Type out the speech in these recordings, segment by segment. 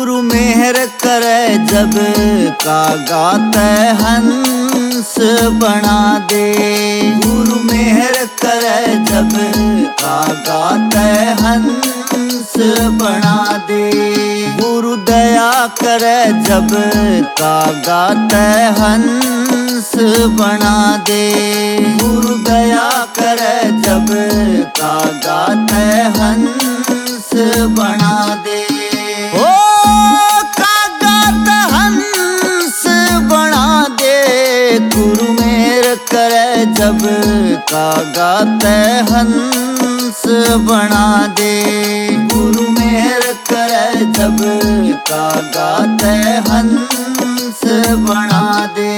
गुरु मेहर करे जब कागा तै हंस बना दे। गुरु मेहर करे जब कागा तै हंस बना दे। गुरु दया करे जब कागा तै हंस बना दे। गुरु दया करे जब कागा तै हंस बना दे। ओ कागा तै हंस बना दे। गुरु मेहर करे जब कागा तै हंस बना दे। गुरु मेहर करे जब कागा तै हंस बना दे।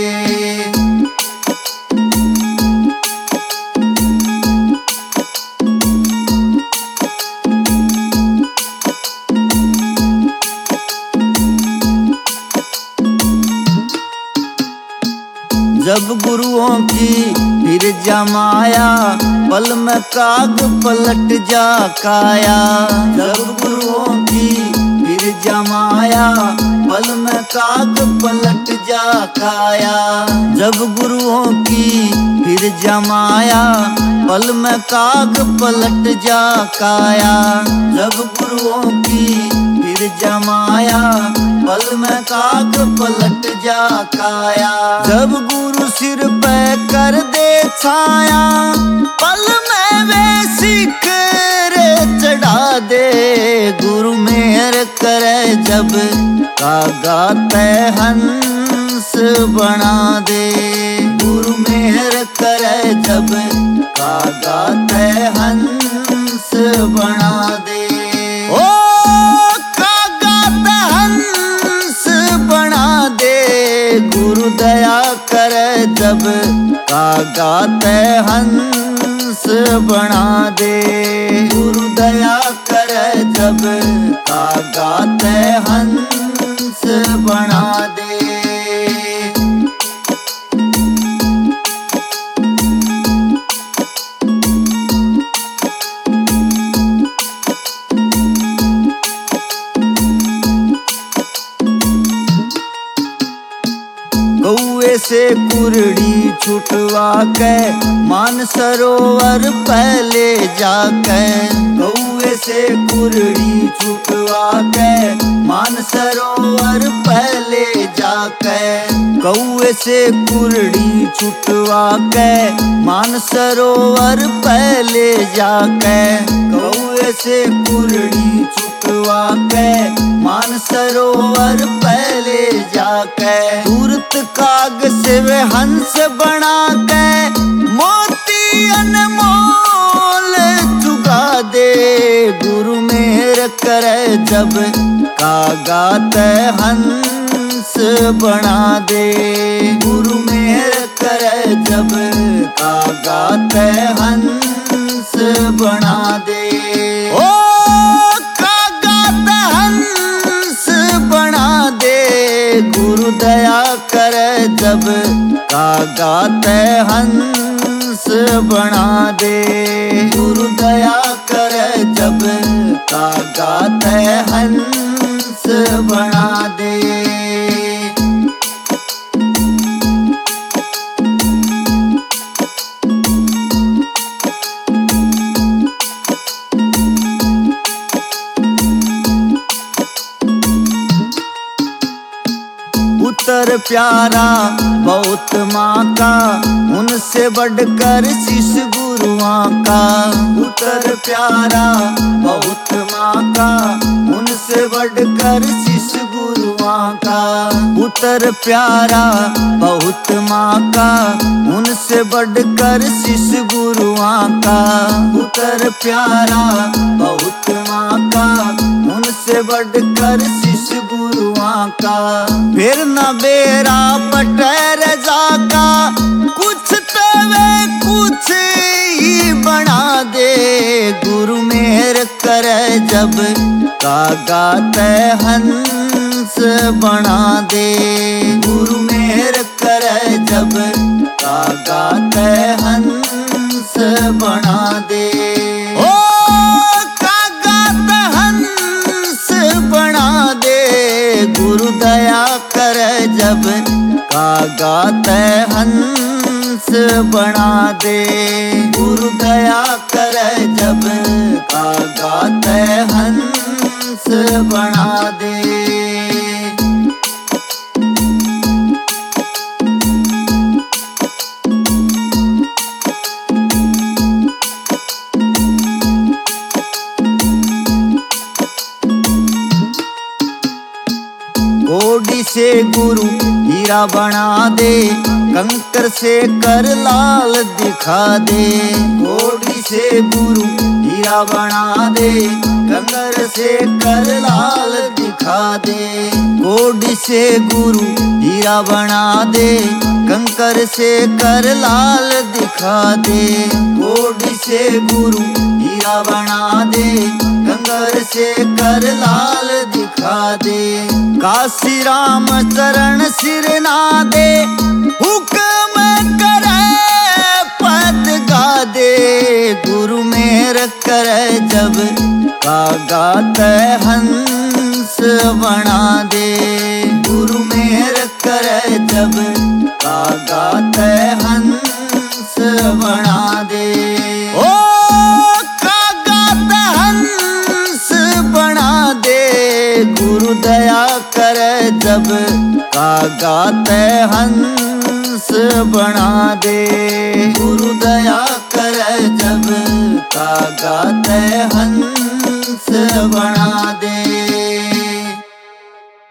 जब गुरुओं की फिर जमाया पल में काग पलट जा काया। जब गुरुओं की फिर जमाया पल में काग पलट जा काया। जब गुरुओं की फिर जमाया पल में काग पलट जा काया। जब गुरुओं की फिर जमाया पल में काग पलट जा काया। जब गुरु सिर पे कर दे छाया पल में वे सिकर चढ़ा दे। गुरु मेहर करे जब कागा तै हंस बना दे। गुरु मेहर करे जब कागा तै हंस बना दे। ओ कागा तै हंस बना दे। गुरु दया करे जब कागा तै हंस बना दे। गुरु दया करे जब कागा तै हंस बना दे। कौए से कुरड़ी छुटवा के मान सरोवर पहले जाके। कौए से कुरड़ी छुटवा के मान सरोवर पहले जाके। कौए से कुरड़ी छुटवा के मान सरोवर पहले जाके। कौए से कुरड़ी छुटवा के मान सरोवर पहले जाके। सूरत काग से वे हंस बना के मोती अनमोल चुका दे। गुरु मेहर करे जब कागा तै हंस बना दे। गुरु मेहर करे जब कागा तै हंस बना दे। ओ कागा तै हंस बना दे। गुरु दया करे जब कागा तै हंस बना दे। गुरु दया करे जब कागा तै हंस बना दे। पुत्र प्यारा बहुत माँ का उनसे बढ़कर शिष्य गुरुआं का। पुत्र प्यारा बहुत माँ का उनसे बढ़कर शिष्य गुरुआं का। पुत्र प्यारा बहुत माँ का उनसे बढ़कर शिष्य गुरुआं का। पुत्र प्यारा बहुत माँ का उनसे बढ़कर शिष्य गुरुआं का। फिर न बेरा पटर जाका कुछ तो वे कुछ ही बना दे। गुरु मेहर करे जब कागा तै हंस बना दे। गुरु मेहर करे जब कागा तै हंस बना दे। ओ कागा तै हंस बना दे। गाते हंस बना दे। गुरु दया करे जब गाते हंस बना दे। कोड़ी से गुरु हीरा बना दे, कंकर से कर लाल दिखा दे। कोड़ी से गुरु हीरा बना दे, कंकर से कर लाल दिखा दे। कोड़ी से गुरु हीरा बना दे, कंकर से कर लाल दिखा दे। कोड़ी से गुरु हीरा बना दे, कंकर से कर लाल दिखा दे। काशी राम चरण सिर ना दे, हुक्म करे पद गा दे। गुरु मेहर करे जब गाते हंस बना दे। गुरु मेहर करे जब गाते हंस बना दे। ओ गाते हंस बना दे। गुरु दया करे जब गाते हंस बना दे। गुरु दया करे जब गाते हंस बना दे।